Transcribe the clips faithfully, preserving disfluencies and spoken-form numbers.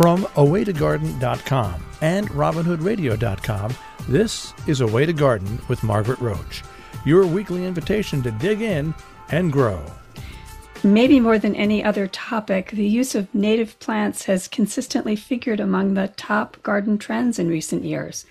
From a way to garden dot com and robin hood radio dot com, this is A Way to Garden with Margaret Roach, your weekly invitation to dig in and grow. Maybe more than any other topic, the use of native plants has consistently figured among the top garden trends in recent years.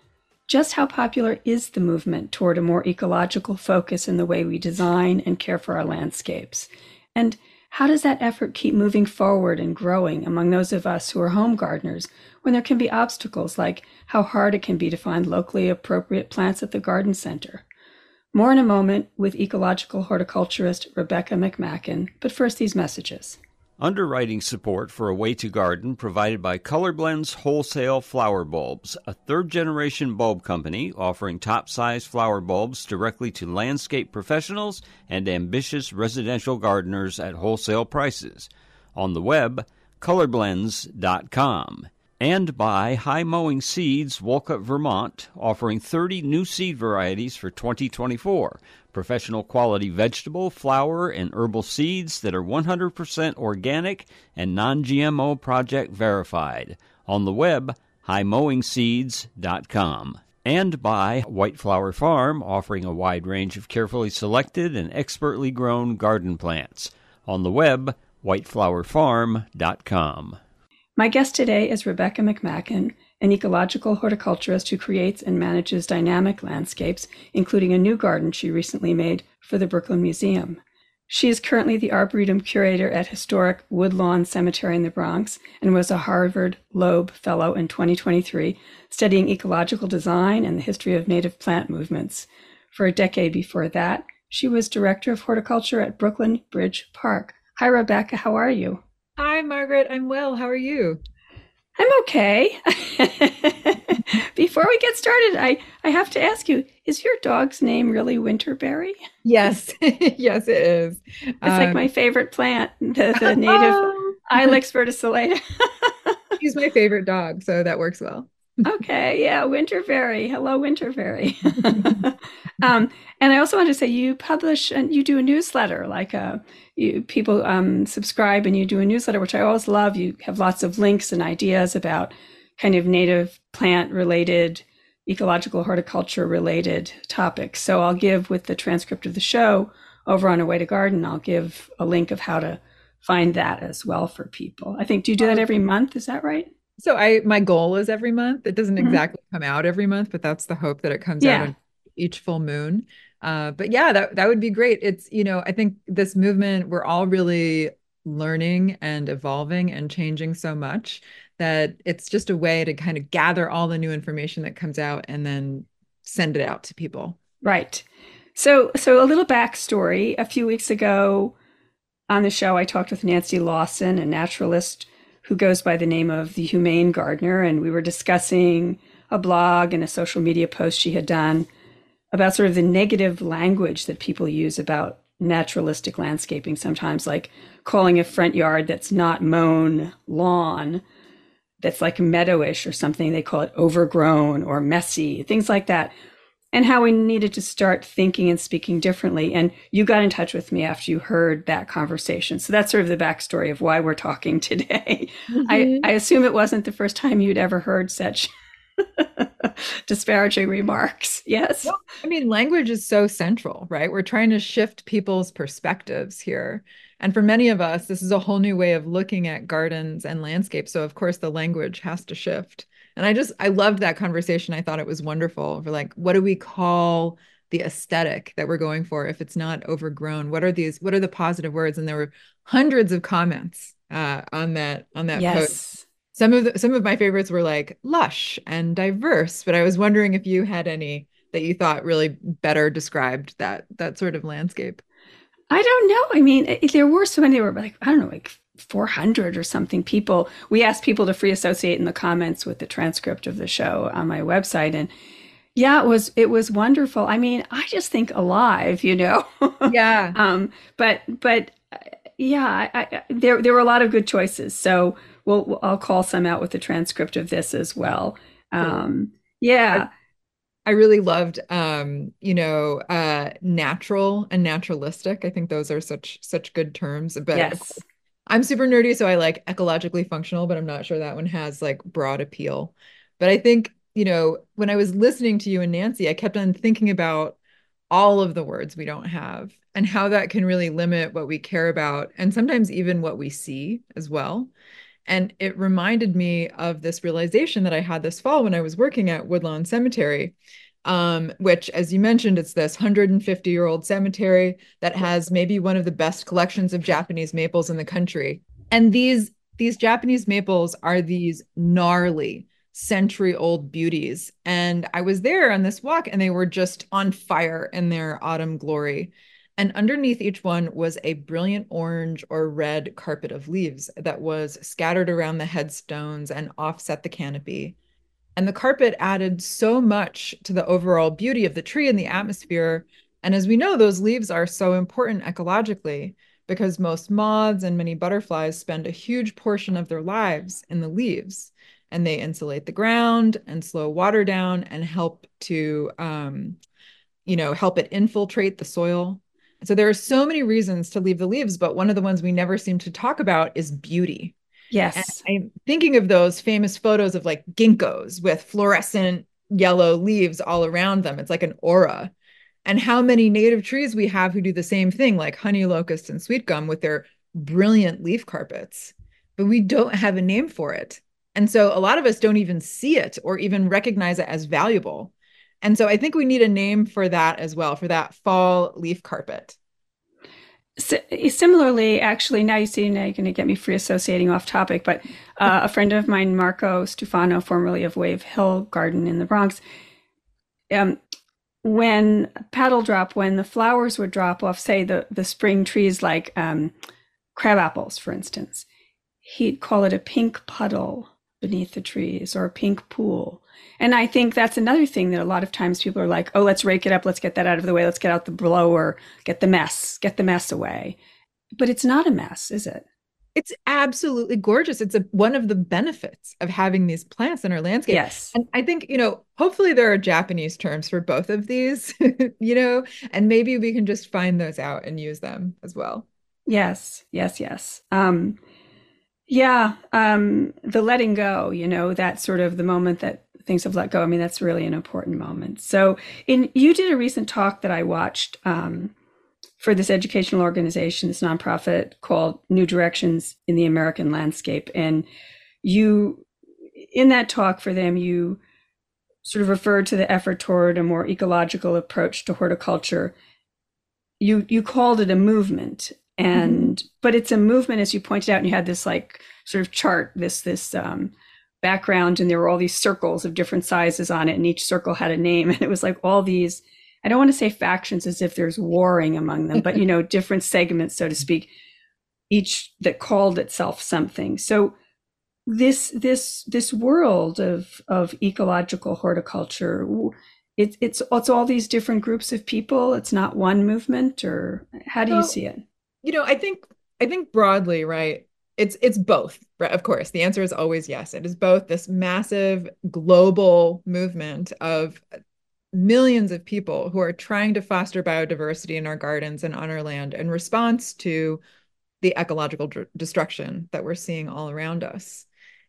Just how popular is the movement toward a more ecological focus in the way we design and care for our landscapes? And how does that effort keep moving forward and growing among those of us who are home gardeners when there can be obstacles like how hard it can be to find locally appropriate plants at the garden center? More in a moment with ecological horticulturist Rebecca McMacken, but first these messages. Underwriting support for A Way to Garden provided by Colorblends Wholesale Flower Bulbs, a third-generation bulb company offering top-size flower bulbs directly to landscape professionals and ambitious residential gardeners at wholesale prices. On the web, colorblends dot com. And by High Mowing Seeds, Wolcott, Vermont, offering thirty new seed varieties for twenty twenty-four. Professional quality vegetable, flower, and herbal seeds that are one hundred percent organic and non-G M O project verified. On the web, high mowing seeds dot com. And by White Flower Farm, offering a wide range of carefully selected and expertly grown garden plants. On the web, white flower farm dot com. My guest today is Rebecca McMacken, an ecological horticulturist who creates and manages dynamic landscapes, including a new garden she recently made for the Brooklyn Museum. She is currently the Arboretum Curator at historic Woodlawn Cemetery in the Bronx and was a Harvard Loeb Fellow in twenty twenty-three, studying ecological design and the history of native plant movements. For a decade before that, she was Director of Horticulture at Brooklyn Bridge Park. Hi, Rebecca. How are you? Hi, Margaret. I'm well. How are you? I'm okay. Before we get started, I, I have to ask you, is your dog's name really Winterberry? Yes. Yes, it is. It's um, like my favorite plant, the, the native Ilex verticillata. She's my favorite dog, so that works well. Okay, yeah, Winterberry. Hello, Winterberry. um, and I also want to say you publish and you do a newsletter, like a, you people um, subscribe and you do a newsletter, which I always love. You have lots of links and ideas about kind of native plant related, ecological horticulture related topics. So I'll give with the transcript of the show over on A Way to Garden, I'll give a link of how to find that as well for people. I think, do you do that every month? Is that right? So I, my goal is every month. It doesn't exactly mm-hmm. come out every month, but that's the hope that it comes yeah. out on each full moon. Uh, but yeah, that, that would be great. It's, you know, I think this movement, we're all really learning and evolving and changing so much that it's just a way to kind of gather all the new information that comes out and then send it out to people. Right. So, so a little backstory. A few weeks ago on the show, I talked with Nancy Lawson, a naturalist who goes by the name of the Humane Gardener, and we were discussing a blog and a social media post she had done about sort of the negative language that people use about naturalistic landscaping sometimes, like calling a front yard that's not mown lawn, that's like meadowish or something, they call it overgrown or messy, things like that, and how we needed to start thinking and speaking differently. And you got in touch with me after you heard that conversation. So that's sort of the backstory of why we're talking today. Mm-hmm. I, I assume it wasn't the first time you'd ever heard such disparaging remarks. Yes. Well, I mean, language is so central, right? We're trying to shift people's perspectives here. And for many of us, this is a whole new way of looking at gardens and landscapes. So of course the language has to shift. And I just, I loved that conversation. I thought it was wonderful for like, what do we call the aesthetic that we're going for if it's not overgrown? What are these, what are the positive words? And there were hundreds of comments uh, on that, on that yes. post. Some of the, some of my favorites were like lush and diverse, but I was wondering if you had any that you thought really better described that, that sort of landscape. I don't know. I mean, there were so many, there were like, I don't know, like four hundred or something people. We asked people to free associate in the comments with the transcript of the show on my website. And yeah, it was, it was wonderful. I mean, I just think alive, you know? Yeah. um, but, but yeah, I, I, there, there were a lot of good choices. So we'll, I'll call some out with the transcript of this as well. Um, yeah. I, I really loved, um, you know, uh, natural and naturalistic. I think those are such, such good terms, but yes. I'm super nerdy, so I like ecologically functional, but I'm not sure that one has like broad appeal. But I think, you know, when I was listening to you and Nancy, I kept on thinking about all of the words we don't have and how that can really limit what we care about and sometimes even what we see as well. And it reminded me of this realization that I had this fall when I was working at Woodlawn Cemetery, um, which, as you mentioned, it's this one hundred fifty year old cemetery that has maybe one of the best collections of Japanese maples in the country. And these, these Japanese maples are these gnarly, century old beauties. And I was there on this walk and they were just on fire in their autumn glory. And underneath each one was a brilliant orange or red carpet of leaves that was scattered around the headstones and offset the canopy. And the carpet added so much to the overall beauty of the tree and the atmosphere. And as we know, those leaves are so important ecologically because most moths and many butterflies spend a huge portion of their lives in the leaves. And they insulate the ground and slow water down and help to, um, you know, help it infiltrate the soil. So there are so many reasons to leave the leaves, but one of the ones we never seem to talk about is beauty. Yes. And I'm thinking of those famous photos of like ginkgos with fluorescent yellow leaves all around them. It's like an aura. And how many native trees we have who do the same thing, like honey locust and sweet gum with their brilliant leaf carpets, but we don't have a name for it. And so a lot of us don't even see it or even recognize it as valuable. And so I think we need a name for that as well, for that fall leaf carpet. So, similarly, actually, now you see, now you're going to get me free associating off topic, but uh, a friend of mine, Marco Stufano, formerly of Wave Hill Garden in the Bronx, um, when paddle drop, when the flowers would drop off, say the, the spring trees like um, crab apples, for instance, he'd call it a pink puddle beneath the trees or a pink pool. And I think that's another thing that a lot of times people are like, oh, let's rake it up. Let's get that out of the way. Let's get out the blower, get the mess, get the mess away. But it's not a mess, is it? It's absolutely gorgeous. It's a, one of the benefits of having these plants in our landscape. Yes. And I think, you know, hopefully there are Japanese terms for both of these, you know, and maybe we can just find those out and use them as well. Yes, yes, yes. Um, yeah, um, the letting go, you know, that sort of the moment that things have let go. I mean, that's really an important moment. So in you did a recent talk that I watched um, for this educational organization, this nonprofit called New Directions in the American Landscape. And you, in that talk for them, you sort of referred to the effort toward a more ecological approach to horticulture. You, you called it a movement. And, mm-hmm. but it's a movement, as you pointed out, and you had this like sort of chart, this, this, um, background, and there were all these circles of different sizes on it, and each circle had a name, and it was like all these, I don't want to say factions as if there's warring among them, but you know, different segments, so to speak, each that called itself something. So this this this world of of ecological horticulture, it, it's it's all these different groups of people. It's not one movement, or how do you well, see it? You know, I think I think broadly, right? It's it's both, right? Of course, the answer is always yes. It is both this massive global movement of millions of people who are trying to foster biodiversity in our gardens and on our land in response to the ecological d- destruction that we're seeing all around us.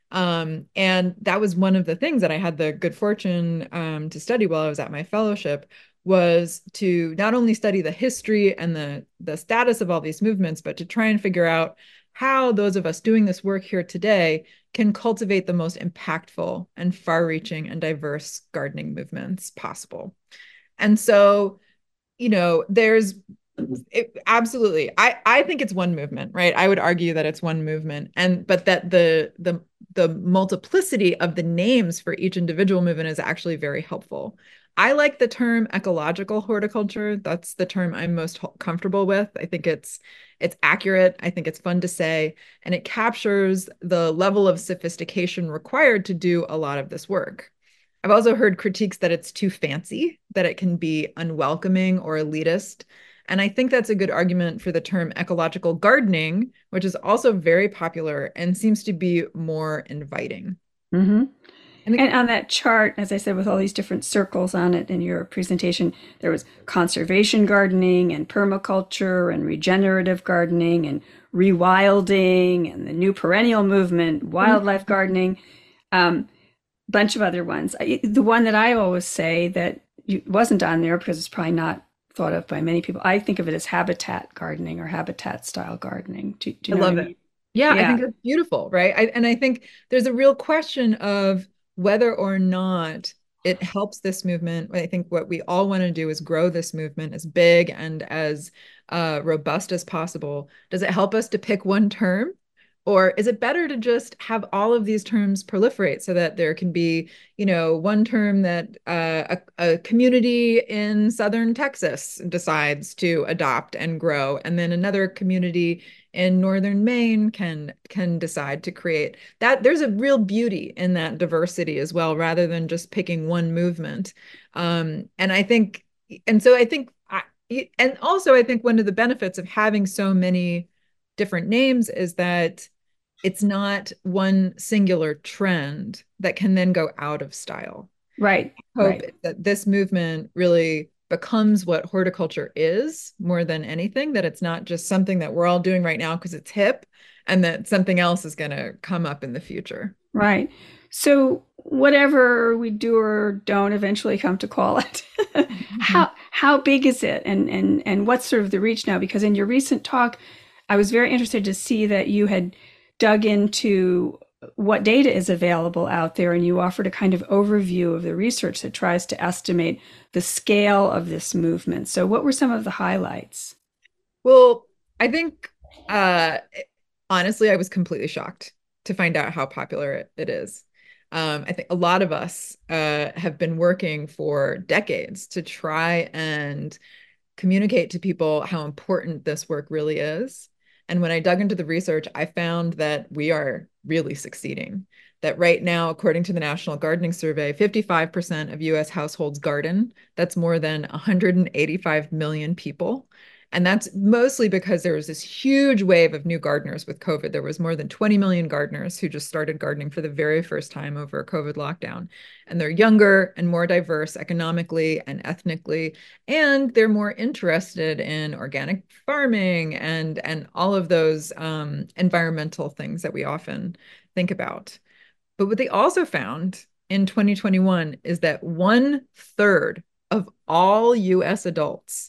Um, and that was one of the things that I had the good fortune um, to study while I was at my fellowship, was to not only study the history and the, the status of all these movements, but to try and figure out how those of us doing this work here today can cultivate the most impactful and far-reaching and diverse gardening movements possible. And so, you know, there's it, absolutely, I, I think it's one movement, right? I would argue that it's one movement, and but that the the the multiplicity of the names for each individual movement is actually very helpful. I like the term ecological horticulture. That's the term I'm most comfortable with. I think it's it's accurate. I think it's fun to say, and it captures the level of sophistication required to do a lot of this work. I've also heard critiques that it's too fancy, that it can be unwelcoming or elitist. And I think that's a good argument for the term ecological gardening, which is also very popular and seems to be more inviting. Mm-hmm. And, and on that chart, as I said, with all these different circles on it in your presentation, there was conservation gardening and permaculture and regenerative gardening and rewilding and the new perennial movement, wildlife gardening, um, bunch of other ones. I, the one that I always say that wasn't on there because it's probably not thought of by many people. I think of it as habitat gardening or habitat style gardening. Do, do you I know love what I it. mean? Yeah, Yeah. I think that's beautiful, right? I, and I think there's a real question of whether or not it helps this movement. I think what we all want to do is grow this movement as big and as uh, robust as possible. Does it help us to pick one term? Or is it better to just have all of these terms proliferate so that there can be, you know, one term that uh, a, a community in Southern Texas decides to adopt and grow, and then another community in Northern Maine can can decide to create that? There's a real beauty in that diversity as well, rather than just picking one movement. Um, and I think, and so I think, I, and also I think one of the benefits of having so many different names is that it's not one singular trend that can then go out of style. Right. I hope right. that this movement really becomes what horticulture is more than anything, that it's not just something that we're all doing right now because it's hip, and that something else is going to come up in the future. Right. So whatever we do or don't eventually come to call it, mm-hmm. how how big is it, and and and what's sort of the reach now? Because in your recent talk, I was very interested to see that you had dug into what data is available out there, and you offered a kind of overview of the research that tries to estimate the scale of this movement. So what were some of the highlights? Well, I think, uh, honestly, I was completely shocked to find out how popular it, it is. Um, I think a lot of us uh, have been working for decades to try and communicate to people how important this work really is. And when I dug into the research, I found that we are really succeeding. That right now, according to the National Gardening Survey, fifty-five percent of U S households garden. That's more than one hundred eighty-five million people. And that's mostly because there was this huge wave of new gardeners with COVID. There was more than twenty million gardeners who just started gardening for the very first time over a COVID lockdown. And they're younger and more diverse economically and ethnically, and they're more interested in organic farming and, and all of those um, environmental things that we often think about. But what they also found in twenty twenty-one is that one third of all U S adults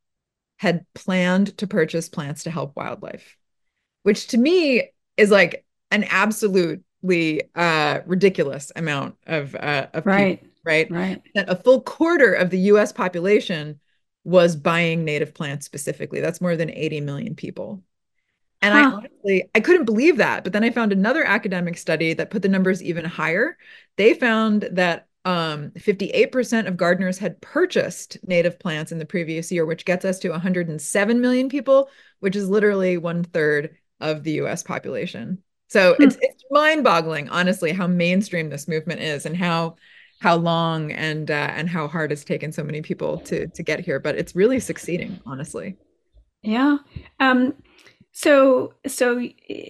had planned to purchase plants to help wildlife, which to me is like an absolutely uh, ridiculous amount of, uh, of right. people, right? Right. That a full quarter of the U S population was buying native plants specifically. That's more than eighty million people. And huh. I honestly, I couldn't believe that. But then I found another academic study that put the numbers even higher. They found that um, fifty-eight percent of gardeners had purchased native plants in the previous year, which gets us to one hundred seven million people, which is literally one third of the U S population. So hmm. it's, it's mind-boggling, honestly, how mainstream this movement is, and how how long and uh, and how hard it's taken so many people to to get here. But it's really succeeding, honestly. Yeah. Um, so so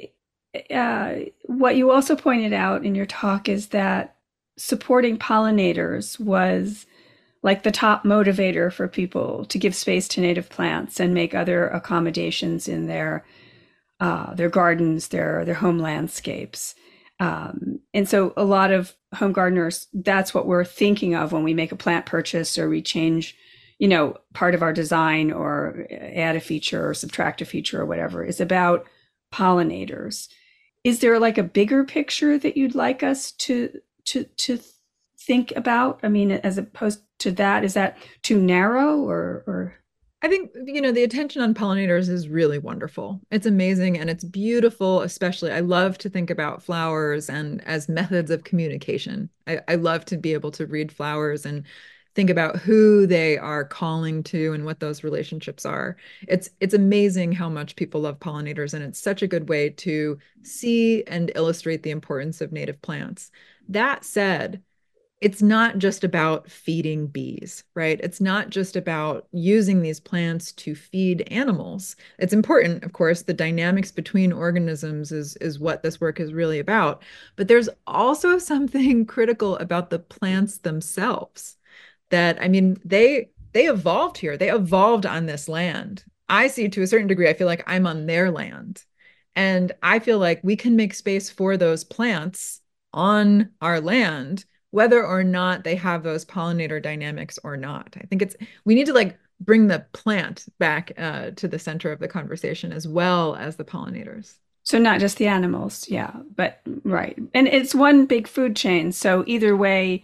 uh, what you also pointed out in your talk is that supporting pollinators was like the top motivator for people to give space to native plants and make other accommodations in their uh, their gardens, their their home landscapes. Um, and so a lot of home gardeners, that's what we're thinking of when we make a plant purchase or we change, you know, part of our design or add a feature or subtract a feature or whatever, is about pollinators. Is there like a bigger picture that you'd like us to to to think about? I mean, as opposed to that, is that too narrow, or or I think, you know, the attention on pollinators is really wonderful. It's amazing and it's beautiful. Especially, I love to think about flowers and as methods of communication. I, I love to be able to read flowers and think about who they are calling to and what those relationships are. It's it's amazing how much people love pollinators, and it's such a good way to see and illustrate the importance of native plants. That said, it's not just about feeding bees, right? It's not just about using these plants to feed animals. It's important, of course, the dynamics between organisms is, is what this work is really about. But there's also something critical about the plants themselves. That, I mean, they they evolved here. They evolved on this land. I see, to a certain degree, I feel like I'm on their land. And I feel like we can make space for those plants on our land, whether or not they have those pollinator dynamics or not. I think it's, we need to like bring the plant back uh, to the center of the conversation as well as the pollinators. So not just the animals, yeah, but right. And it's one big food chain. So either way,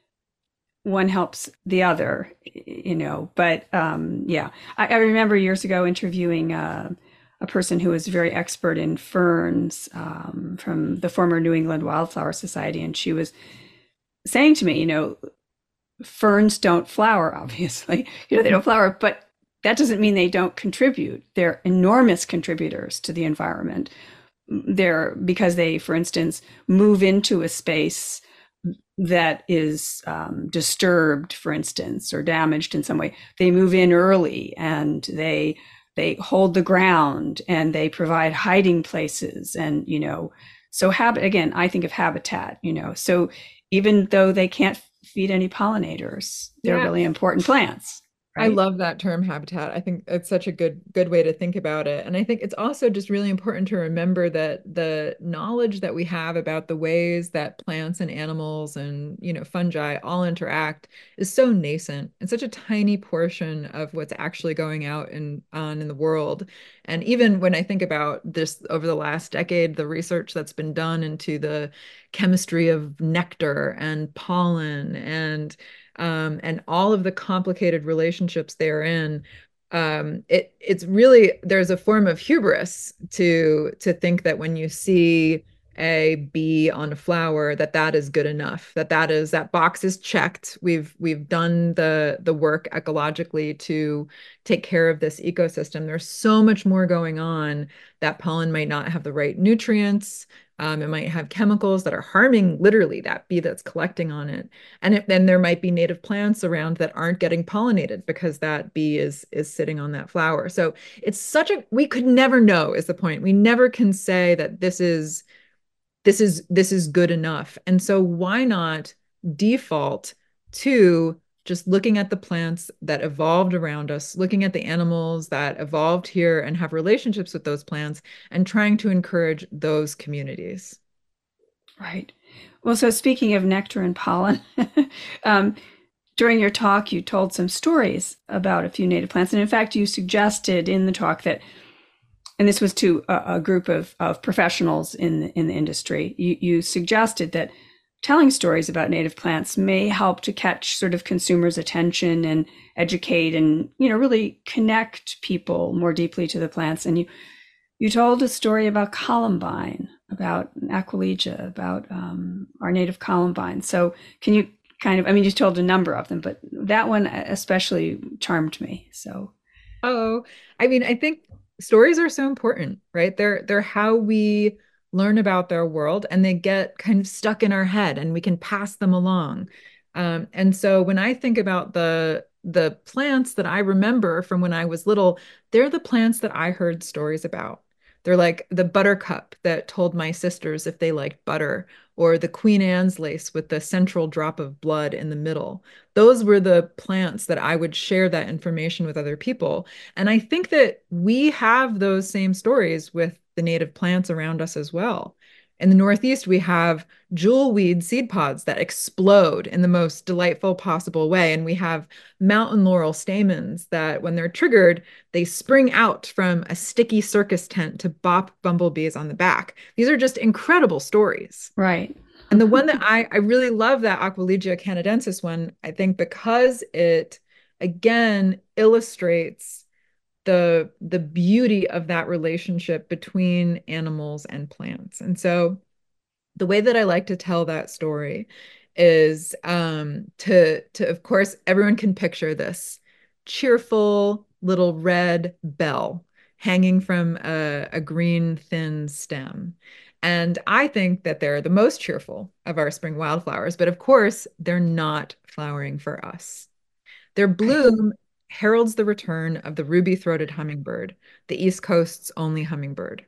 one helps the other, you know. But um, yeah, I, I remember years ago interviewing uh, a person who was very expert in ferns um, from the former New England Wildflower Society. And she was saying to me, you know, ferns don't flower, obviously, you know, they don't flower, but that doesn't mean they don't contribute. They're enormous contributors to the environment. They're because they, for instance, move into a space that is um, disturbed, for instance, or damaged in some way. They move in early and they they hold the ground and they provide hiding places. And, you know, so habit, again, I think of habitat, you know, so even though they can't feed any pollinators, they're Yeah. really important plants. I Right? love that term habitat. I think it's such a good good way to think about it. And I think it's also just really important to remember that the knowledge that we have about the ways that plants and animals and, you know, fungi all interact is so nascent and such a tiny portion of what's actually going out and on in the world. And even when I think about this over the last decade, the research that's been done into the chemistry of nectar and pollen and um, and all of the complicated relationships therein, um, it it's really there's a form of hubris to to think that when you see a bee on a flower that that is good enough, that that is that box is checked. We've we've done the the work ecologically to take care of this ecosystem. There's so much more going on. That pollen might not have the right nutrients. Um, it might have chemicals that are harming literally that bee that's collecting on it. And it, then there might be native plants around that aren't getting pollinated because that bee is is sitting on that flower. So it's such a we could never know is the point. We never can say that this is this is this is good enough. And so why not default to just looking at the plants that evolved around us, looking at the animals that evolved here and have relationships with those plants, and trying to encourage those communities. Right. Well, so speaking of nectar and pollen, um, during your talk, you told some stories about a few native plants. And in fact, you suggested in the talk that, and this was to a, a group of, of professionals in the, in the industry, you, you suggested that telling stories about native plants may help to catch sort of consumers' attention and educate and, you know, really connect people more deeply to the plants. And you you told a story about columbine, about Aquilegia, about um, our native columbine. So can you kind of, I mean, you told a number of them, but that one especially charmed me. So, Oh, I mean, I think stories are so important, right? They're they're how we learn about their world and they get kind of stuck in our head and we can pass them along. Um, and so when I think about the the plants that I remember from when I was little, they're the plants that I heard stories about. They're like the buttercup that told my sisters if they liked butter, or the Queen Anne's lace with the central drop of blood in the middle. Those were the plants that I would share that information with other people. And I think that we have those same stories with the native plants around us as well. In the Northeast, we have jewelweed seed pods that explode in the most delightful possible way. And we have mountain laurel stamens that, when they're triggered, they spring out from a sticky circus tent to bop bumblebees on the back. These are just incredible stories. right. And the one that I, I really love, that Aquilegia canadensis one, I think because it, again, illustrates the the beauty of that relationship between animals and plants. And so the way that I like to tell that story is um, to to of course everyone can picture this cheerful little red bell hanging from a, a green thin stem. And I think that they're the most cheerful of our spring wildflowers, but of course they're not flowering for us. Their Right. bloom heralds the return of the ruby-throated hummingbird, the East Coast's only hummingbird.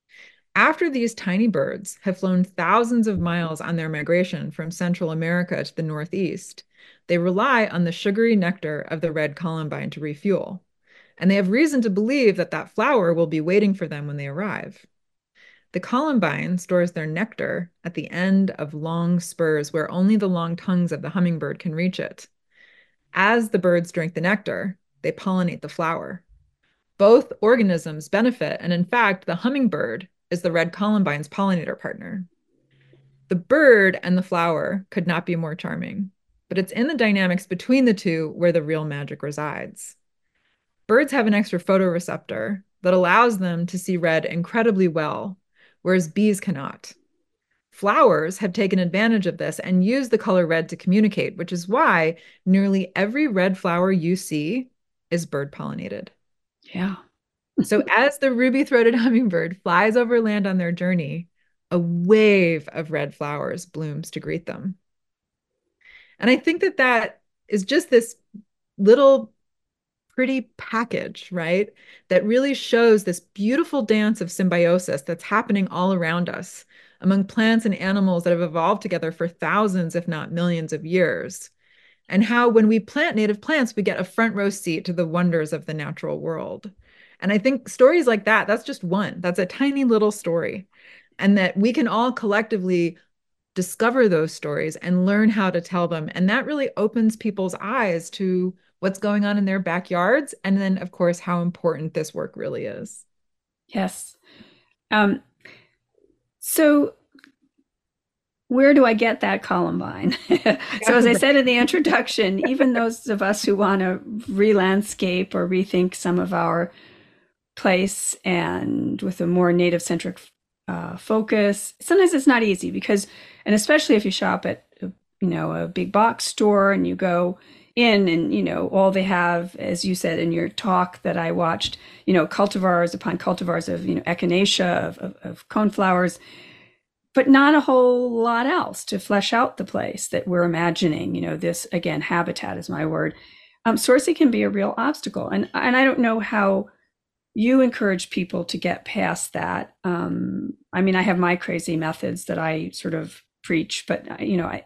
After these tiny birds have flown thousands of miles on their migration from Central America to the Northeast, they rely on the sugary nectar of the red columbine to refuel. And they have reason to believe that that flower will be waiting for them when they arrive. The columbine stores their nectar at the end of long spurs where only the long tongues of the hummingbird can reach it. As the birds drink the nectar, they pollinate the flower. Both organisms benefit, and in fact, the hummingbird is the red columbine's pollinator partner. The bird and the flower could not be more charming, but it's in the dynamics between the two where the real magic resides. Birds have an extra photoreceptor that allows them to see red incredibly well, whereas bees cannot. Flowers have taken advantage of this and use the color red to communicate, which is why nearly every red flower you see is bird pollinated. Yeah. So as the ruby-throated hummingbird flies over land on their journey, a wave of red flowers blooms to greet them. And I think that that is just this little pretty package, right? That really shows this beautiful dance of symbiosis that's happening all around us among plants and animals that have evolved together for thousands, if not millions of years. And how when we plant native plants, we get a front row seat to the wonders of the natural world. And I think stories like that, that's just one, that's a tiny little story. And that we can all collectively discover those stories and learn how to tell them. And that really opens people's eyes to what's going on in their backyards. And then, of course, how important this work really is. Yes. Um, so where do I get that columbine? So as I said in the introduction, even those of us who want to re-landscape or rethink some of our place and with a more native-centric uh, focus, sometimes it's not easy because, and especially if you shop at, you know, a big box store and you go in and, you know, all they have, as you said in your talk that I watched, you know, cultivars upon cultivars of, you know, echinacea, of, of, of coneflowers, but not a whole lot else to flesh out the place that we're imagining. You know, this, again, habitat is my word. Um, sourcing can be a real obstacle. And, and I don't know how you encourage people to get past that. Um, I mean, I have my crazy methods that I sort of preach, but, you know, I,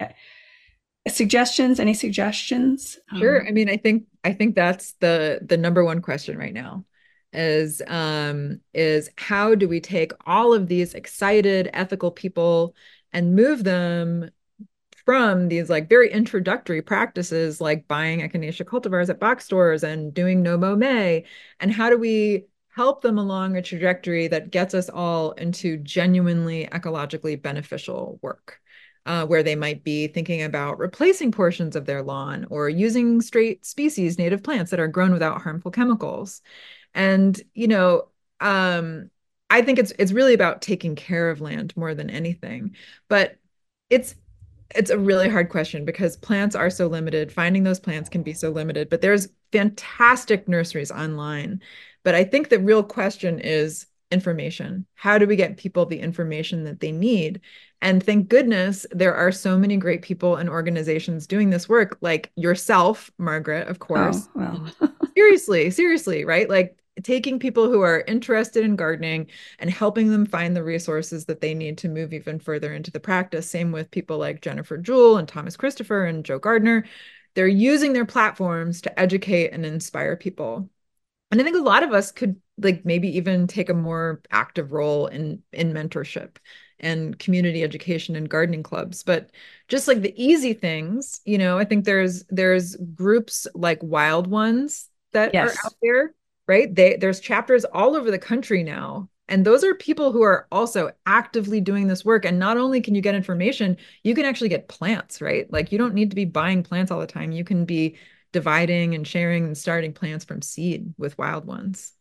I suggestions, any suggestions? Sure. Um, I mean, I think, I think that's the, the number one question right now. Is um is how do we take all of these excited ethical people and move them from these like very introductory practices like buying echinacea cultivars at box stores and doing no mow may, and how do we help them along a trajectory that gets us all into genuinely ecologically beneficial work, uh, where they might be thinking about replacing portions of their lawn or using straight species native plants that are grown without harmful chemicals. And, you know, um, I think it's it's really about taking care of land more than anything. But it's it's a really hard question because plants are so limited. Finding those plants can be so limited, but there's fantastic nurseries online. But I think the real question is information. How do we get people the information that they need? And thank goodness there are so many great people and organizations doing this work, like yourself, Margaret, of course. Oh, well. seriously, seriously, right? Like taking people who are interested in gardening and helping them find the resources that they need to move even further into the practice. Same with people like Jennifer Jewell and Thomas Christopher and Joe Gardner. They're using their platforms to educate and inspire people. And I think a lot of us could like maybe even take a more active role in, in mentorship and community education and gardening clubs. But just like the easy things, you know, I think there's there's groups like Wild Ones that Yes. are out there, right? They there's chapters all over the country now. And those are people who are also actively doing this work. And not only can you get information, you can actually get plants, right? Like you don't need to be buying plants all the time. You can be dividing and sharing and starting plants from seed with Wild Ones.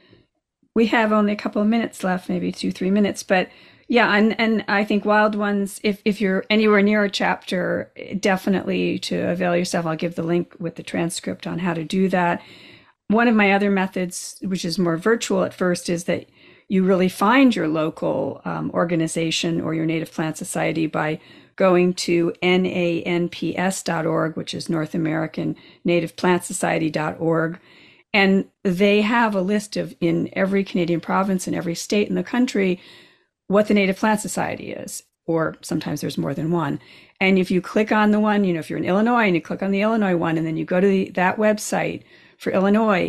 We have only a couple of minutes left, maybe two, three minutes, but yeah, and, and I think Wild Ones, if, if you're anywhere near a chapter, definitely to avail yourself. I'll give the link with the transcript on how to do that. One of my other methods, which is more virtual at first, is that you really find your local um, organization or your Native Plant Society by going to N A N P S dot org, which is North American Native Plant Society dot org. And they have a list of, in every Canadian province and every state in the country, what the Native Plant Society is, or sometimes there's more than one. And if you click on the one, you know, if you're in Illinois and you click on the Illinois one, and then you go to the, that website for Illinois,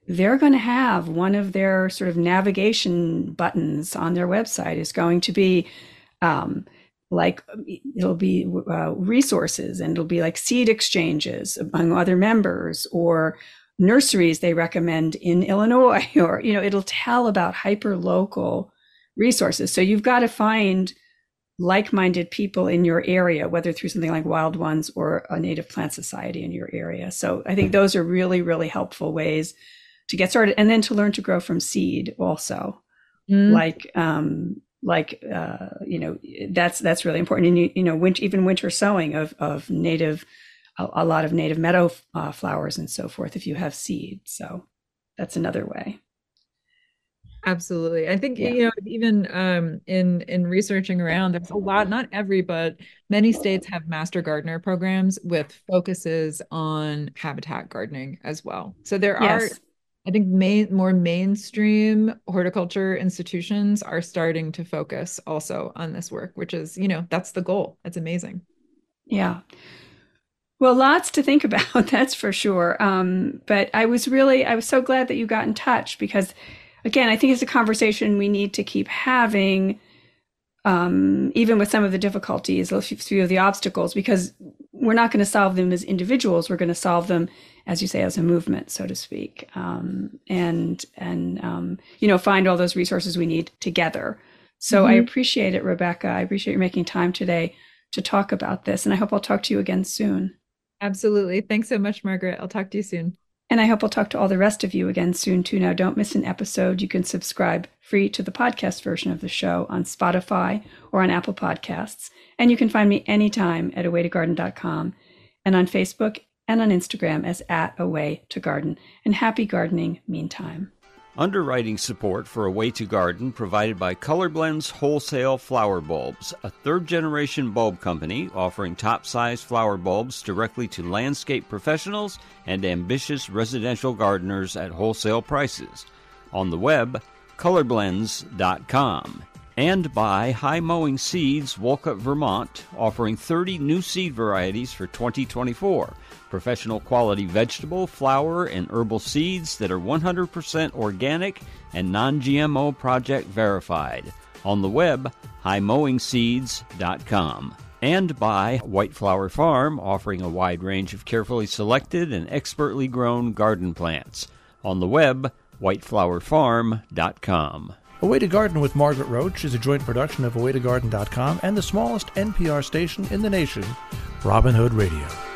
they're going to have one of their sort of navigation buttons on their website is going to be um, like, it'll be uh, resources, and it'll be like seed exchanges among other members, or nurseries they recommend in Illinois, or, you know, it'll tell about hyper local resources. So you've got to find like-minded people in your area, whether through something like Wild Ones or a native plant society in your area. So I think those are really, really helpful ways to get started, and then to learn to grow from seed also. Mm. Like, um, like, uh, you know, that's, that's really important. And you, you know, winter, even winter sowing of, of native, a, a lot of native meadow uh, flowers and so forth, if you have seed. So that's another way. Absolutely. I think, yeah. you know, even um, in, in researching around, there's a lot, not every, but many states have master gardener programs with focuses on habitat gardening as well. So there yes. are, I think, main, more mainstream horticulture institutions are starting to focus also on this work, which is, you know, that's the goal. That's amazing. Yeah. Well, lots to think about, that's for sure. Um, but I was really, I was so glad that you got in touch, because again, I think it's a conversation we need to keep having, um, even with some of the difficulties, a few of the obstacles, because we're not going to solve them as individuals. We're going to solve them, as you say, as a movement, so to speak, um, and and um, you know, find all those resources we need together. So mm-hmm. I appreciate it, Rebecca. I appreciate you making time today to talk about this, and I hope I'll talk to you again soon. Absolutely. Thanks so much, Margaret. I'll talk to you soon. And I hope I'll talk to all the rest of you again soon, too. Now, don't miss an episode. You can subscribe free to the podcast version of the show on Spotify or on Apple Podcasts. And you can find me anytime at away to garden dot com, and on Facebook and on Instagram as at away to garden. And happy gardening meantime. Underwriting support for A Way to Garden provided by Colorblends Wholesale Flower Bulbs, a third-generation bulb company offering top-size flower bulbs directly to landscape professionals and ambitious residential gardeners at wholesale prices. On the web, colorblends dot com. And by High Mowing Seeds, Wolcott, Vermont, offering thirty new seed varieties for twenty twenty-four. Professional quality vegetable, flower, and herbal seeds that are one hundred percent organic and non G M O project verified. On the web, high mowing seeds dot com. And by White Flower Farm, offering a wide range of carefully selected and expertly grown garden plants. On the web, white flower farm dot com. A Way to Garden with Margaret Roach is a joint production of away to garden dot com and the smallest N P R station in the nation, Robin Hood Radio.